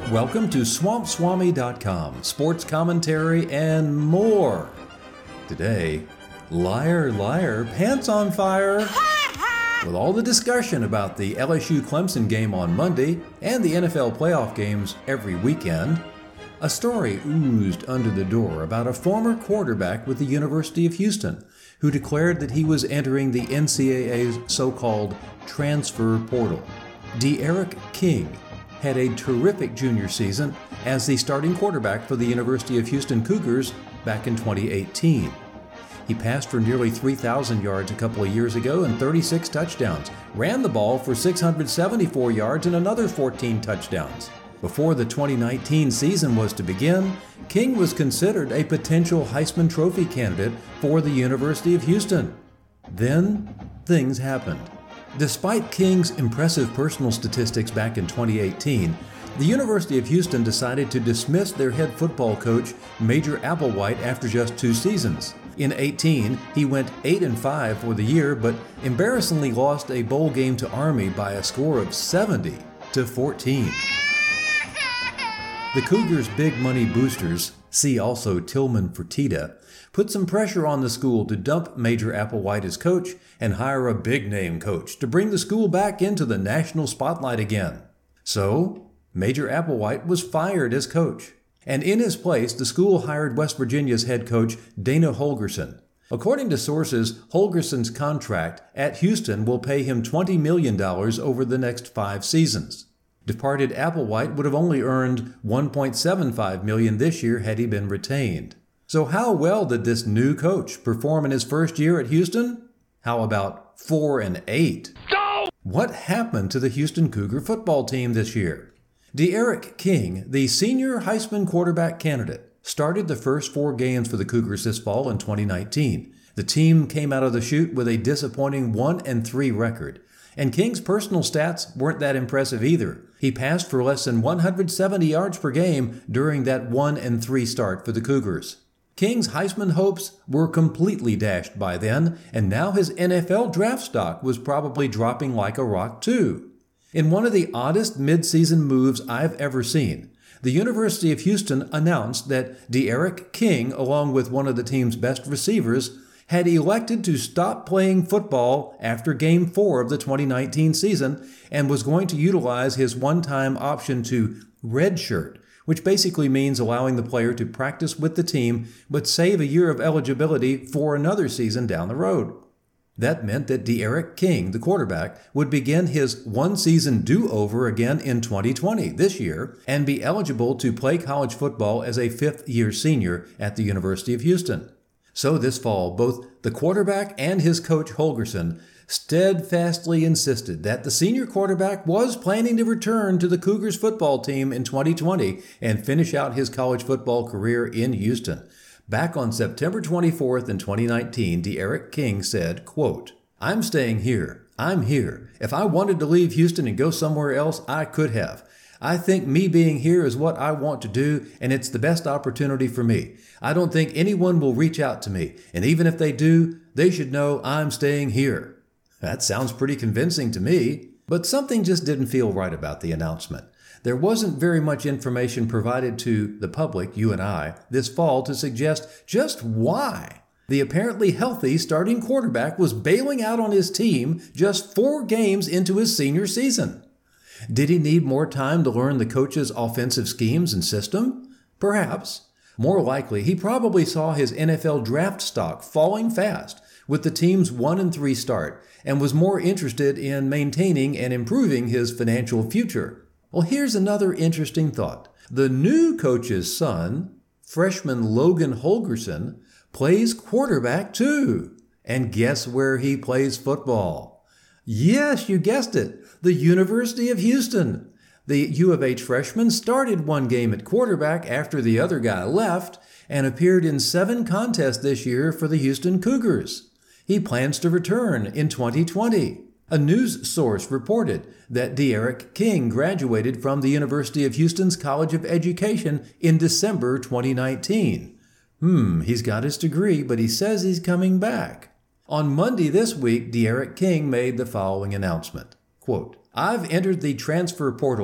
Welcome to SwampSwami.com, sports commentary and more. Today, liar, liar, pants on fire. With all the discussion about the LSU-Clemson game on Monday and the NFL playoff games every weekend, a story oozed under the door about a former quarterback with the University of Houston who declared that he was entering the NCAA's so-called transfer portal. D'Eriq King had a terrific junior season as the starting quarterback for the University of Houston Cougars back in 2018. He passed for nearly 3,000 yards a couple of years ago and 36 touchdowns, ran the ball for 674 yards and another 14 touchdowns. Before the 2019 season was to begin, King was considered a potential Heisman Trophy candidate for the University of Houston. Then, things happened. Despite King's impressive personal statistics back in 2018, the University of Houston decided to dismiss their head football coach, Major Applewhite, after just 2 seasons. In 18, he went 8-5 for the year, but embarrassingly lost a bowl game to Army by a score of 70-14. The Cougars' big money boosters, see also Tillman Fertitta, put some pressure on the school to dump Major Applewhite as coach and hire a big-name coach to bring the school back into the national spotlight again. So, Major Applewhite was fired as coach. And in his place, the school hired West Virginia's head coach, Dana Holgorsen. According to sources, Holgorsen's contract at Houston will pay him $20 million over the next 5 seasons. Departed Applewhite would have only earned $1.75 million this year had he been retained. So how well did this new coach perform in his first year at Houston? How about 4-8? Go! What happened to the Houston Cougar football team this year? D'Eriq King, the senior Heisman quarterback candidate, started the first 4 games for the Cougars this fall in 2019. The team came out of the chute with a disappointing 1-3 record. And King's personal stats weren't that impressive either. He passed for less than 170 yards per game during that 1-3 start for the Cougars. King's Heisman hopes were completely dashed by then, and now his NFL draft stock was probably dropping like a rock too. In one of the oddest midseason moves I've ever seen, the University of Houston announced that D'Eriq King, along with one of the team's best receivers, had elected to stop playing football after Game 4 of the 2019 season and was going to utilize his one-time option to redshirt, which basically means allowing the player to practice with the team but save a year of eligibility for another season down the road. That meant that D'Eriq King, the quarterback, would begin his one-season do-over again in 2020, this year, and be eligible to play college football as a 5th-year senior at the University of Houston. So this fall, both the quarterback and his coach Holgorsen steadfastly insisted that the senior quarterback was planning to return to the Cougars football team in 2020 and finish out his college football career in Houston. Back on September 24th in 2019, D'Eriq King said, quote, "I'm staying here. I'm here. If I wanted to leave Houston and go somewhere else, I could have. I think me being here is what I want to do, and it's the best opportunity for me. I don't think anyone will reach out to me, and even if they do, they should know I'm staying here." That sounds pretty convincing to me, but something just didn't feel right about the announcement. There wasn't very much information provided to the public, you and I, this fall to suggest just why the apparently healthy starting quarterback was bailing out on his team just 4 games into his senior season. Did he need more time to learn the coach's offensive schemes and system? Perhaps. More likely, he probably saw his NFL draft stock falling fast with the team's 1-3 start and was more interested in maintaining and improving his financial future. Well, here's another interesting thought. The new coach's son, freshman Logan Holgorsen, plays quarterback too. And guess where he plays football? Yes, you guessed it. The University of Houston. The U of H freshman started 1 game at quarterback after the other guy left and appeared in 7 contests this year for the Houston Cougars. He plans to return in 2020. A news source reported that D'Eriq King graduated from the University of Houston's College of Education in December 2019. He's got his degree, but he says he's coming back. On Monday this week, D'Eriq King made the following announcement. Quote, "I've entered the transfer portal.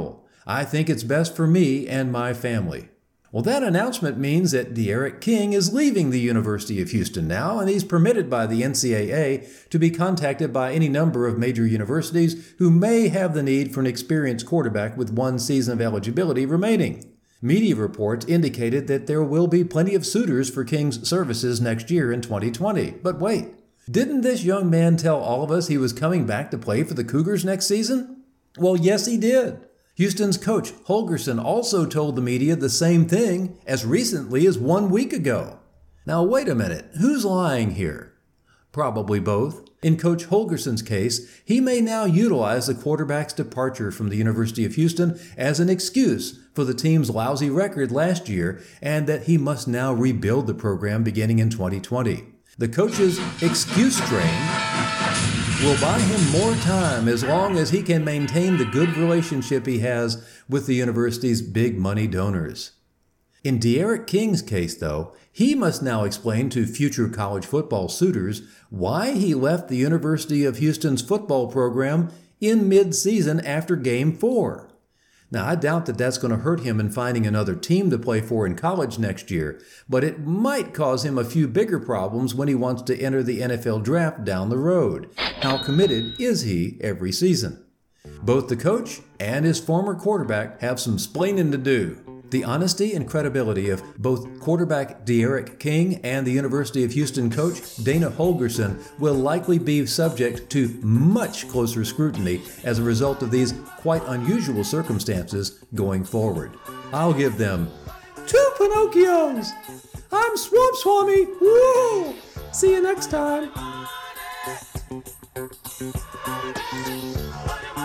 I think it's best for me and my family. Well, that announcement means that D'Eriq King is leaving the University of Houston now, and he's permitted by the NCAA to be contacted by any number of major universities who may have the need for an experienced quarterback with one season of eligibility remaining. Media reports indicated that there will be plenty of suitors for King's services next year in 2020. But wait, didn't this young man tell all of us he was coming back to play for the Cougars next season? Well, yes, he did. Houston's coach Holgorsen also told the media the same thing as recently as 1 week ago. Now, wait a minute. Who's lying here? Probably both. In Coach Holgorsen's case, he may now utilize the quarterback's departure from the University of Houston as an excuse for the team's lousy record last year and that he must now rebuild the program beginning in 2020. The coach's excuse train will buy him more time as long as he can maintain the good relationship he has with the university's big money donors. In D'Eriq King's case, though, he must now explain to future college football suitors why he left the University of Houston's football program in mid-season after Game 4. Now, I doubt that that's going to hurt him in finding another team to play for in college next year, but it might cause him a few bigger problems when he wants to enter the NFL draft down the road. How committed is he every season? Both the coach and his former quarterback have some splaining to do. The honesty and credibility of both quarterback D'Eriq King and the University of Houston coach Dana Holgorsen will likely be subject to much closer scrutiny as a result of these quite unusual circumstances going forward. I'll give them 2 Pinocchios! I'm Swamp Swami! Woo! See you next time!